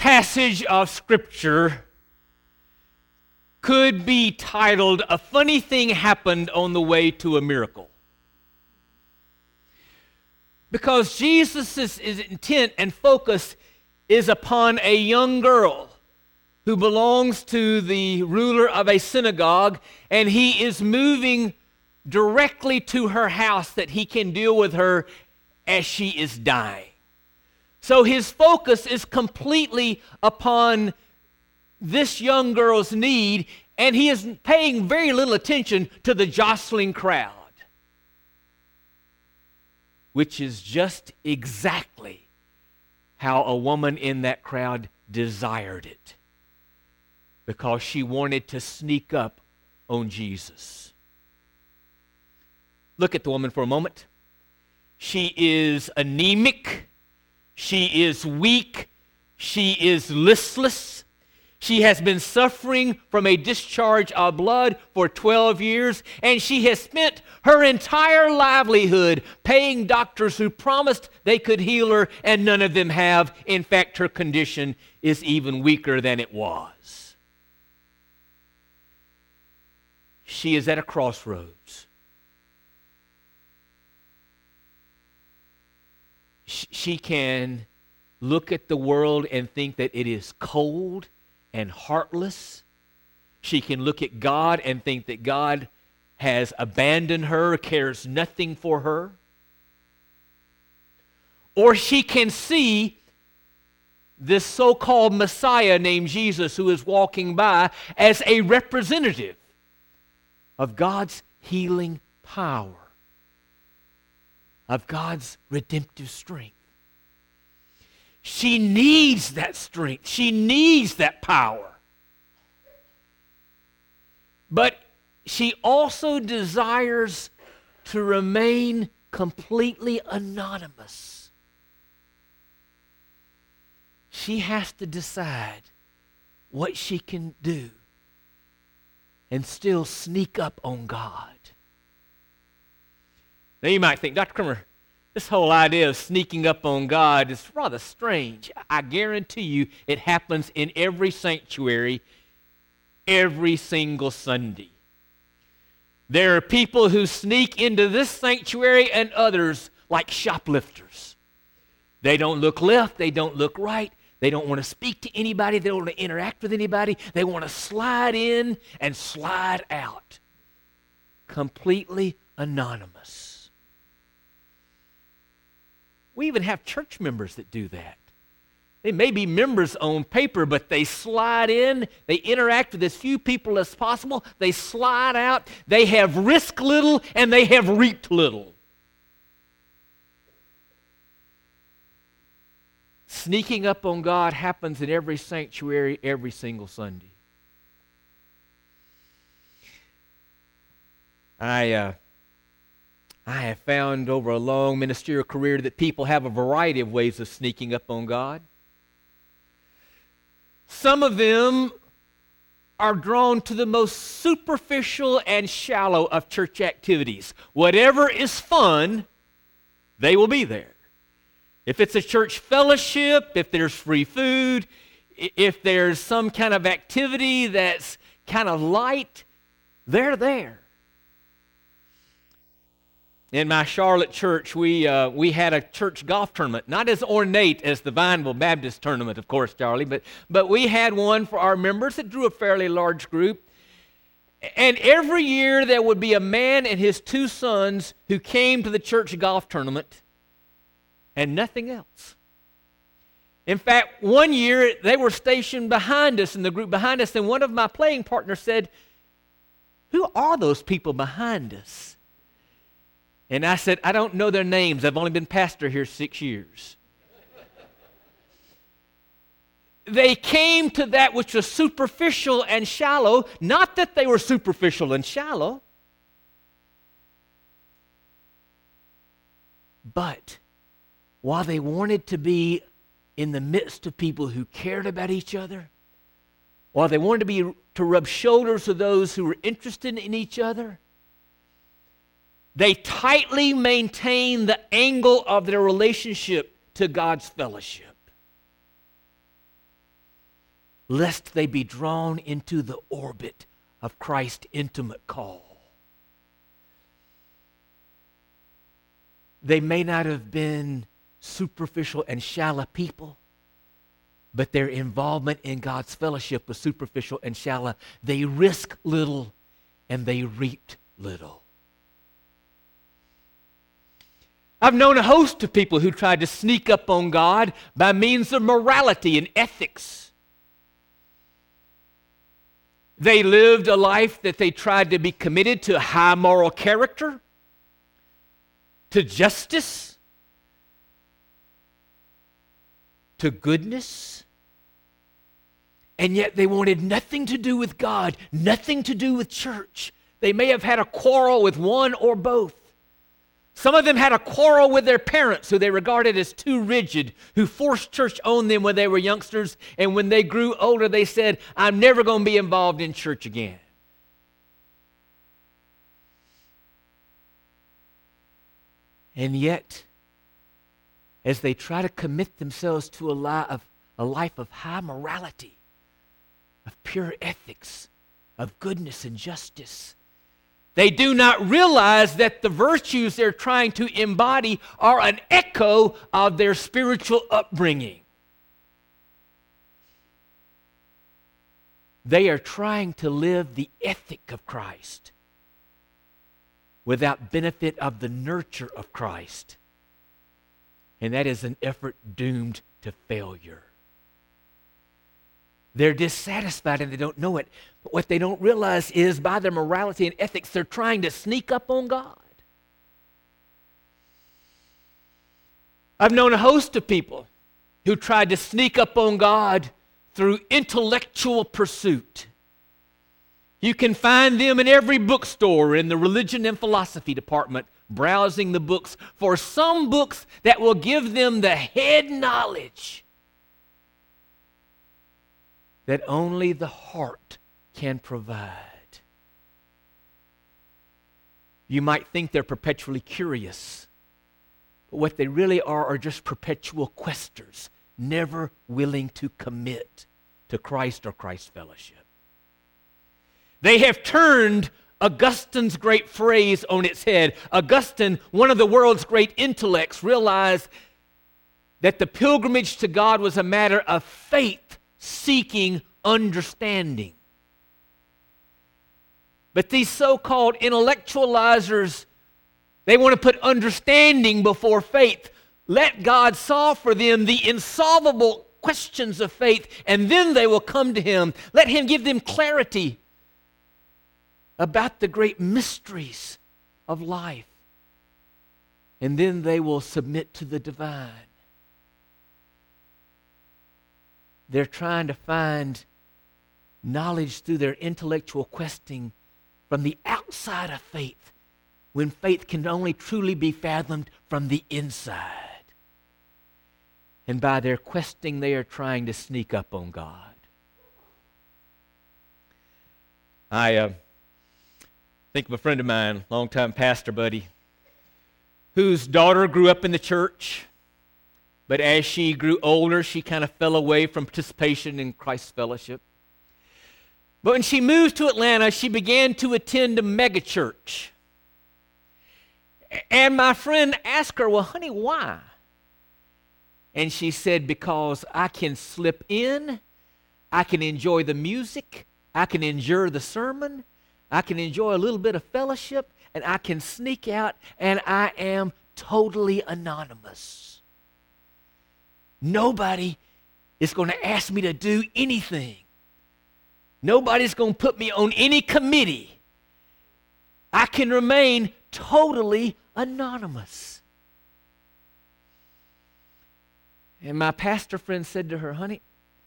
passage of Scripture could be titled, "A Funny Thing Happened on the Way to a Miracle." Because Jesus' intent and focus is upon a young girl who belongs to the ruler of a synagogue, and he is moving directly to her house that he can deal with her as she is dying. So his focus is completely upon this young girl's need, and he is paying very little attention to the jostling crowd, which is just exactly how a woman in that crowd desired it, because she wanted to sneak up on Jesus. Look at the woman for a moment. She is anemic. She is weak. She is listless. She has been suffering from a discharge of blood for 12 years, and she has spent her entire livelihood paying doctors who promised they could heal her, and none of them have. In fact, her condition is even weaker than it was. She is at a crossroads. She can look at the world and think that it is cold and heartless. She can look at God and think that God has abandoned her, cares nothing for her. Or she can see this so-called Messiah named Jesus who is walking by as a representative of God's healing power, of God's redemptive strength. She needs that strength. She needs that power. But she also desires to remain completely anonymous. She has to decide what she can do and still sneak up on God. Now you might think, Dr. Cremer, this whole idea of sneaking up on God is rather strange. I guarantee you it happens in every sanctuary every single Sunday. There are people who sneak into this sanctuary and others like shoplifters. They don't look left, they don't look right, they don't want to speak to anybody, they don't want to interact with anybody, they want to slide in and slide out. Completely anonymous. We even have church members that do that. They may be members on paper, but they slide in, they interact with as few people as possible, they slide out, they have risked little and they have reaped little. Sneaking up on God happens in every sanctuary every single Sunday. I have found over a long ministerial career that people have a variety of ways of sneaking up on God. Some of them are drawn to the most superficial and shallow of church activities. Whatever is fun, they will be there. If it's a church fellowship, if there's free food, if there's some kind of activity that's kind of light, they're there. In my Charlotte church, we had a church golf tournament, not as ornate as the Vineville Baptist tournament, of course, Charlie, but we had one for our members that drew a fairly large group. And every year there would be a man and his two sons who came to the church golf tournament and nothing else. In fact, one year they were stationed behind us in the group behind us, and one of my playing partners said, "Who are those people behind us?" And I said, "I don't know their names. I've only been pastor here 6 years." They came to that which was superficial and shallow, not that they were superficial and shallow, but while they wanted to be in the midst of people who cared about each other, while they wanted to rub shoulders with those who were interested in each other, they tightly maintained the angle of their relationship to God's fellowship. lest they be drawn into the orbit of Christ's intimate call. They may not have been superficial and shallow people, but their involvement in God's fellowship was superficial and shallow. They risked little and they reaped little. I've known a host of people who tried to sneak up on God by means of morality and ethics. They lived a life that they tried to be committed to high moral character, to justice, to goodness, and yet they wanted nothing to do with God, nothing to do with church. They may have had a quarrel with one or both. Some of them had a quarrel with their parents, who they regarded as too rigid, who forced church on them when they were youngsters, and when they grew older, they said, I'm never going to be involved in church again. And yet, as they try to commit themselves to a life of high morality, of pure ethics, of goodness and justice, they do not realize that the virtues they're trying to embody are an echo of their spiritual upbringing. They are trying to live the ethic of Christ without benefit of the nurture of Christ. And that is an effort doomed to failure. They're dissatisfied and they don't know it. But what they don't realize is by their morality and ethics, they're trying to sneak up on God. I've known a host of people who tried to sneak up on God through intellectual pursuit. You can find them in every bookstore in the religion and philosophy department, browsing the books for some books that will give them the head knowledge that only the heart can provide. You might think they're perpetually curious, but what they really are just perpetual questers, never willing to commit to Christ or Christ's fellowship. They have turned Augustine's great phrase on its head. Augustine, one of the world's great intellects, realized that the pilgrimage to God was a matter of faith seeking understanding. But these so-called intellectualizers, they want to put understanding before faith. Let God solve for them the insolvable questions of faith, and then they will come to Him. Let Him give them clarity about the great mysteries of life. And then they will submit to the divine. They're trying to find knowledge through their intellectual questing from the outside of faith, when faith can only truly be fathomed from the inside. And by their questing, they are trying to sneak up on God. I think of a friend of mine, longtime pastor buddy, whose daughter grew up in the church, but as she grew older, she kind of fell away from participation in Christ's fellowship. But when she moved to Atlanta, she began to attend a megachurch. And my friend asked her, well, honey, why? And she said, because I can slip in, I can enjoy the music, I can endure the sermon, I can enjoy a little bit of fellowship, and I can sneak out, and I am totally anonymous. Nobody is going to ask me to do anything. Nobody's going to put me on any committee. I can remain totally anonymous. And my pastor friend said to her, honey,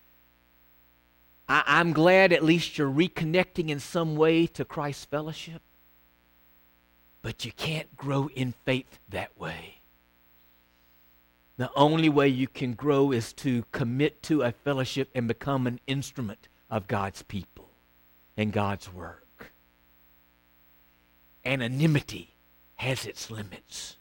I'm glad at least you're reconnecting in some way to Christ's fellowship, but you can't grow in faith that way. The only way you can grow is to commit to a fellowship and become an instrument of God's people and God's work. Anonymity has its limits.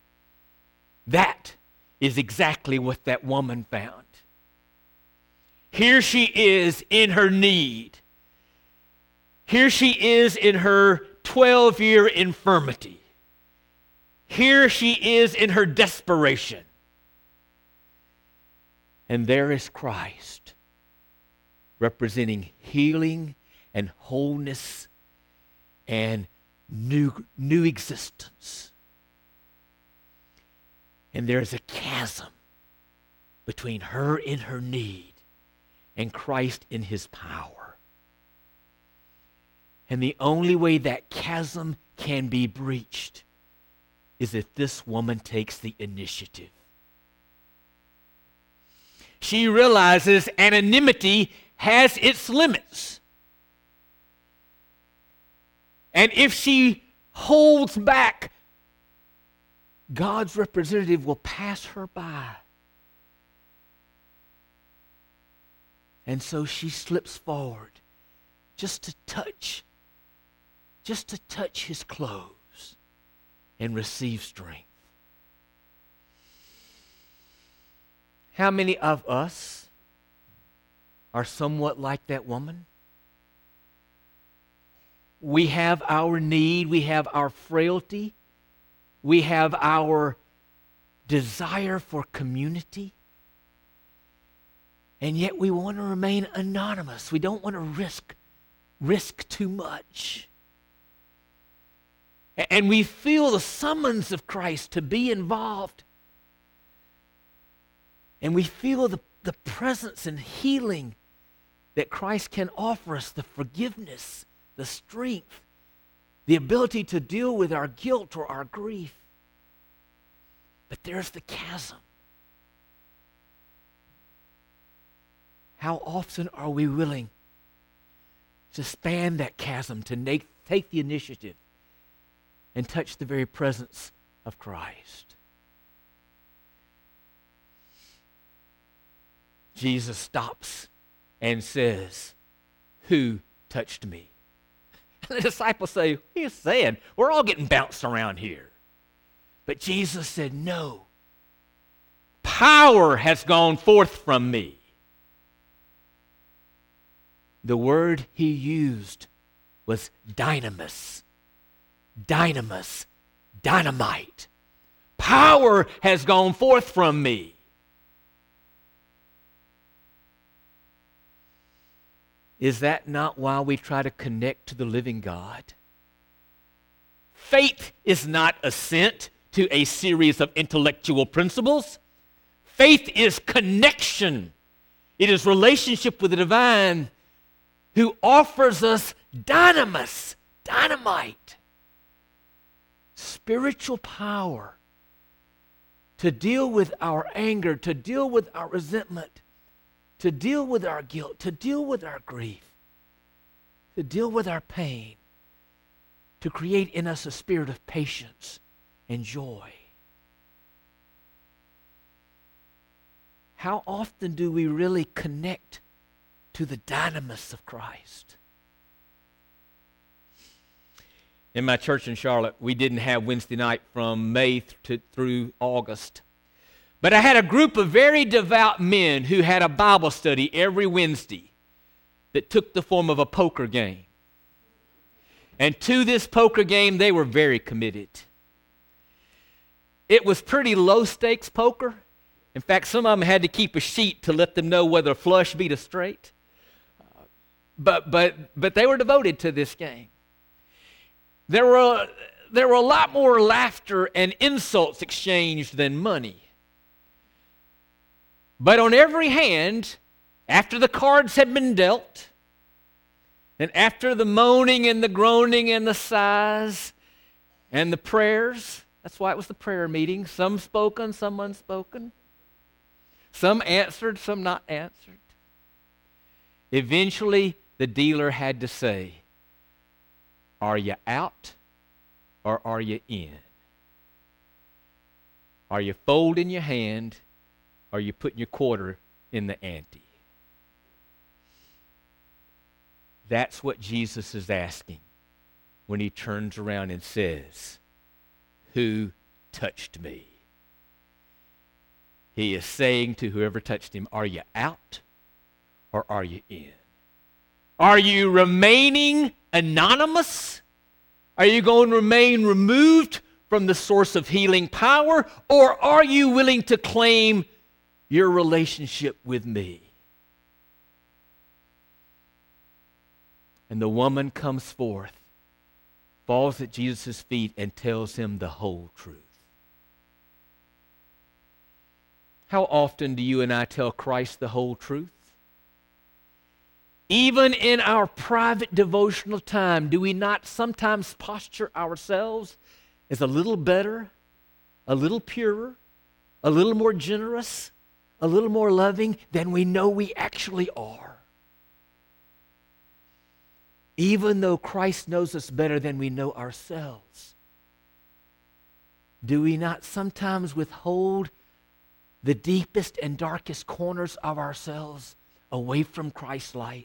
That is exactly what that woman found. Here she is in her need. Here she is in her 12-year infirmity. Here she is in her desperation. And there is Christ, representing healing and wholeness and new existence. And there's a chasm between her in her need and Christ in his power. And the only way that chasm can be breached is if this woman takes the initiative. She realizes anonymity has its limits. And if she holds back, God's representative will pass her by. And so she slips forward just to touch his clothes and receive strength. How many of us are somewhat like that woman? We have our need, we have our frailty, we have our desire for community, and yet we want to remain anonymous. We don't want to risk too much. And we feel the summons of Christ to be involved. And we feel the presence and healing that Christ can offer us, the forgiveness, the strength, the ability to deal with our guilt or our grief. But there's the chasm. How often are we willing to span that chasm, to take the initiative and touch the very presence of Christ? Jesus stops and says, "Who touched me?" And the disciples say, "What are you saying? We're all getting bounced around here." But Jesus said, "No. Power has gone forth from me." The word he used was dynamis. Dynamis. Dynamite. Power has gone forth from me. Is that not why we try to connect to the living God? Faith is not assent to a series of intellectual principles. Faith is connection. It is relationship with the divine who offers us dynamis, dynamite, spiritual power to deal with our anger, to deal with our resentment, to deal with our guilt, to deal with our grief, to deal with our pain, to create in us a spirit of patience and joy. How often do we really connect to the dynamis of Christ? In my church in Charlotte, we didn't have Wednesday night from May through August. But I had a group of very devout men who had a Bible study every Wednesday that took the form of a poker game. And to this poker game, they were very committed. It was pretty low-stakes poker. In fact, some of them had to keep a sheet to let them know whether a flush beat a straight. But they were devoted to this game. There were a lot more laughter and insults exchanged than money. But on every hand, after the cards had been dealt, and after the moaning and the groaning and the sighs and the prayers, that's why it was the prayer meeting, some spoken, some unspoken, some answered, some not answered. Eventually, the dealer had to say, "Are you out or are you in? Are you folding your hand or are you putting your quarter in the ante?" That's what Jesus is asking when he turns around and says, "Who touched me?" He is saying to whoever touched him, "Are you out or are you in? Are you remaining anonymous? Are you going to remain removed from the source of healing power? Or are you willing to claim your relationship with me? And the woman comes forth, falls at Jesus' feet, and tells him the whole truth. How often do you and I tell Christ the whole truth? Even in our private devotional time, do we not sometimes posture ourselves as a little better, a little purer, a little more generous, a little more loving than we know we actually are? Even though Christ knows us better than we know ourselves, do we not sometimes withhold the deepest and darkest corners of ourselves away from Christ's light,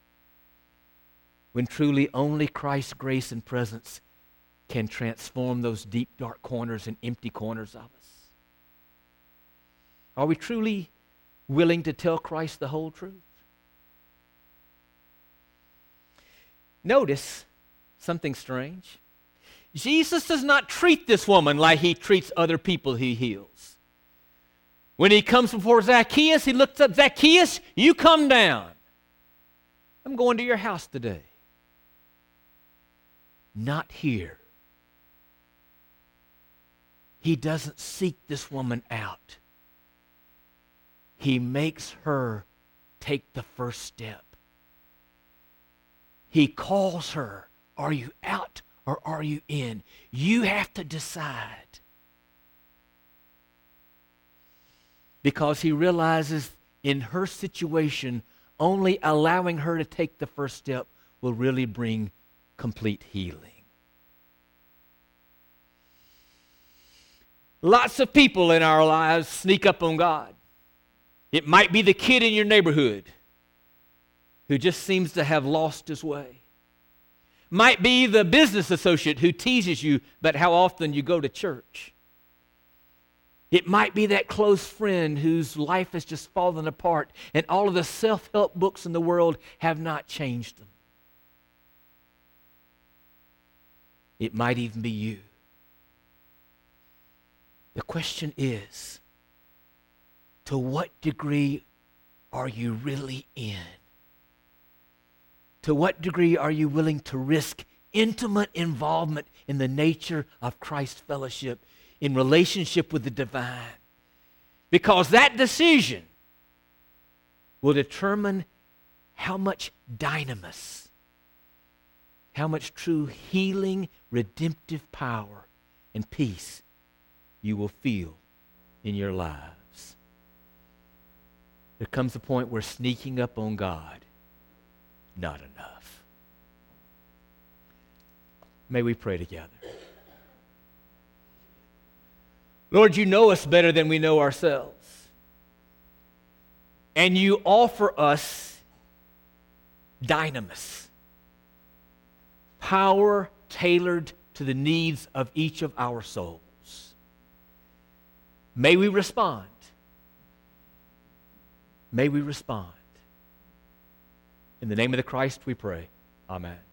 when truly only Christ's grace and presence can transform those deep, dark corners and empty corners of us? Are we truly willing to tell Christ the whole truth? Notice something strange. Jesus does not treat this woman like he treats other people he heals. When he comes before Zacchaeus, he looks up, Zacchaeus, you come down. I'm going to your house today. Not here. He doesn't seek this woman out. He makes her take the first step. He calls her, are you out or are you in? You have to decide. Because he realizes in her situation, only allowing her to take the first step will really bring complete healing. Lots of people in our lives sneak up on God. It might be the kid in your neighborhood who just seems to have lost his way. Might be the business associate who teases you about how often you go to church. It might be that close friend whose life has just fallen apart and all of the self-help books in the world have not changed them. It might even be you. The question is, to what degree are you really in? To what degree are you willing to risk intimate involvement in the nature of Christ's fellowship, in relationship with the divine? Because that decision will determine how much dynamis, how much true healing, redemptive power, and peace you will feel in your lives. There comes a point where sneaking up on God, not enough. May we pray together. Lord, you know us better than we know ourselves. And you offer us dynamis, power tailored to the needs of each of our souls. May we respond. May we respond. In the name of the Christ we pray. Amen.